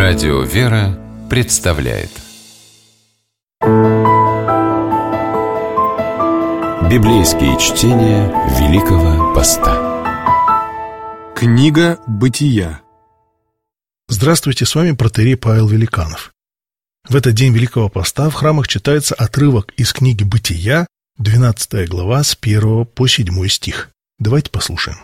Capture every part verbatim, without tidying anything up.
Радио «Вера» представляет Библейские чтения Великого Поста. Книга Бытия. Здравствуйте, с вами протоиерей Павел Великанов. В этот день Великого Поста в храмах читается отрывок из книги Бытия, двенадцатая глава, с первого по седьмой стих. Давайте послушаем.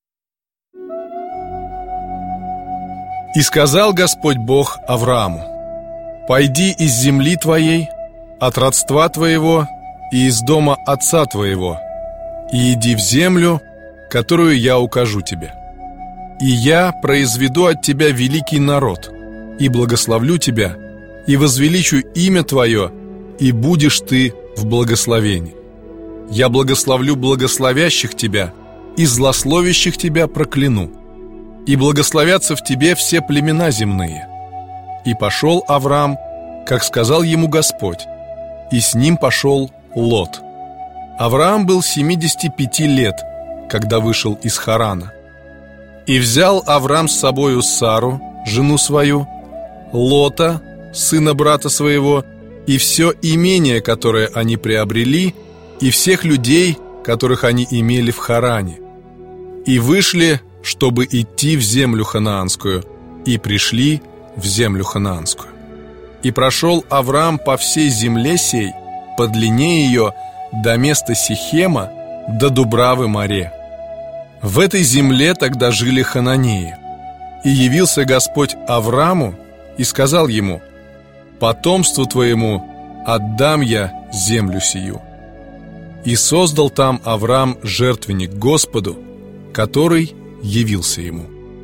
«И сказал Господь Бог Аврааму: пойди из земли твоей, от родства твоего и из дома отца твоего, и иди в землю, которую я укажу тебе. И я произведу от тебя великий народ, и благословлю тебя, и возвеличу имя твое, и будешь ты в благословении. Я благословлю благословящих тебя, и злословящих тебя прокляну. И благословятся в тебе все племена земные. И пошел Авраам, как сказал ему Господь, и с ним пошел Лот. Авраам был семидесяти пяти лет, когда вышел из Харана. И взял Авраам с собою Сару, жену свою, Лота, сына брата своего, и все имение, которое они приобрели, и всех людей, которых они имели в Харане. И вышли, чтобы идти в землю ханаанскую, и пришли в землю ханаанскую. И прошел Авраам по всей земле сей, по длине ее, до места Сихема, до Дубравы море. В этой земле тогда жили хананеи. И явился Господь Аврааму и сказал ему: потомству твоему отдам я землю сию. И создал там Авраам жертвенник Господу, который явился ему».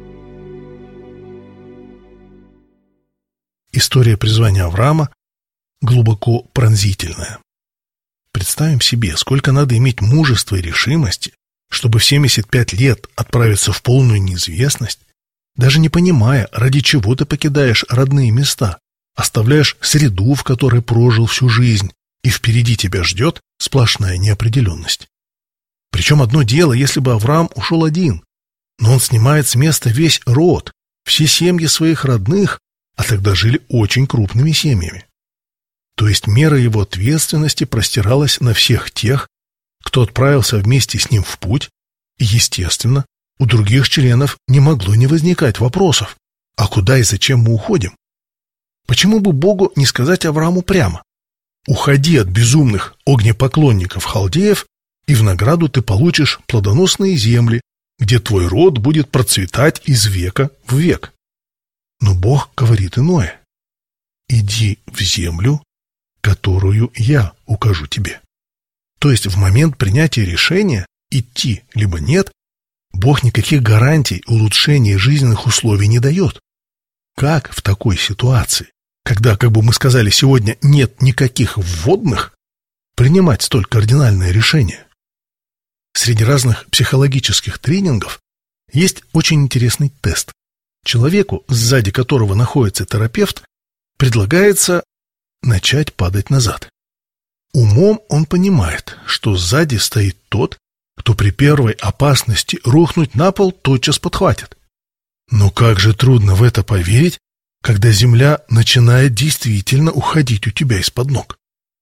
История призвания Авраама глубоко пронзительная. Представим себе, сколько надо иметь мужества и решимости, чтобы в семьдесят пять лет отправиться в полную неизвестность, даже не понимая, ради чего ты покидаешь родные места, оставляешь среду, в которой прожил всю жизнь, и впереди тебя ждет сплошная неопределенность. Причем одно дело, если бы Авраам ушел один, но он снимает с места весь род, все семьи своих родных, а тогда жили очень крупными семьями. То есть мера его ответственности простиралась на всех тех, кто отправился вместе с ним в путь, и, естественно, у других членов не могло не возникать вопросов: а куда и зачем мы уходим? Почему бы Богу не сказать Аврааму прямо: уходи от безумных огнепоклонников халдеев, и в награду ты получишь плодоносные земли, где твой род будет процветать из века в век? Но Бог говорит иное: иди в землю, которую я укажу тебе. То есть в момент принятия решения идти либо нет, Бог никаких гарантий улучшения жизненных условий не дает. Как в такой ситуации, когда, как бы мы сказали сегодня, нет никаких вводных, принимать столь кардинальное решение? Среди разных психологических тренингов есть очень интересный тест. Человеку, сзади которого находится терапевт, предлагается начать падать назад. Умом он понимает, что сзади стоит тот, кто при первой опасности рухнуть на пол тотчас подхватит. Но как же трудно в это поверить, когда земля начинает действительно уходить у тебя из-под ног.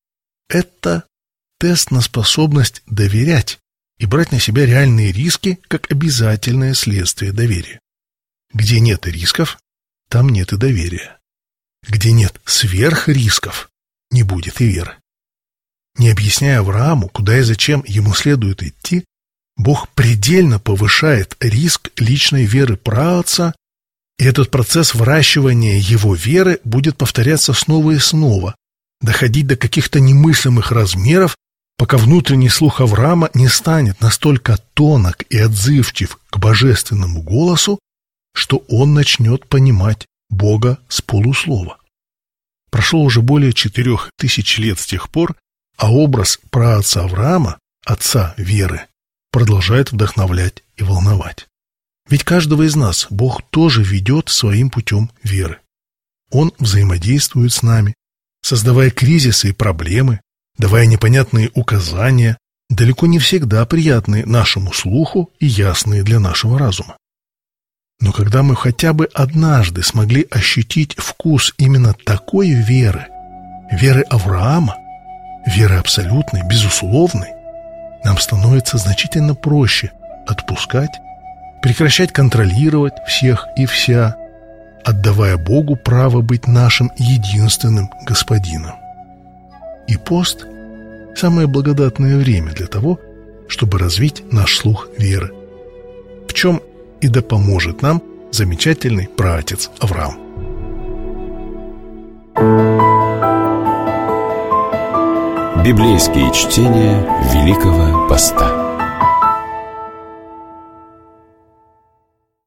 Это тест на способность доверять и брать на себя реальные риски как обязательное следствие доверия. Где нет рисков, там нет и доверия. Где нет сверхрисков, не будет и веры. Не объясняя Аврааму, куда и зачем ему следует идти, Бог предельно повышает риск личной веры праотца, и этот процесс выращивания его веры будет повторяться снова и снова, доходить до каких-то немыслимых размеров, пока внутренний слух Авраама не станет настолько тонок и отзывчив к божественному голосу, что он начнет понимать Бога с полуслова. Прошло уже более четырех тысяч лет с тех пор, а образ праотца Авраама, отца веры, продолжает вдохновлять и волновать. Ведь каждого из нас Бог тоже ведет своим путем веры. Он взаимодействует с нами, создавая кризисы и проблемы, давая непонятные указания, далеко не всегда приятные нашему слуху и ясные для нашего разума. Но когда мы хотя бы однажды смогли ощутить вкус именно такой веры, веры Авраама, веры абсолютной, безусловной, нам становится значительно проще отпускать, прекращать контролировать всех и вся, отдавая Богу право быть нашим единственным Господином. И пост – самое благодатное время для того, чтобы развить наш слух веры, в чем и да поможет нам замечательный праотец Авраам. Библейские чтения Великого Поста.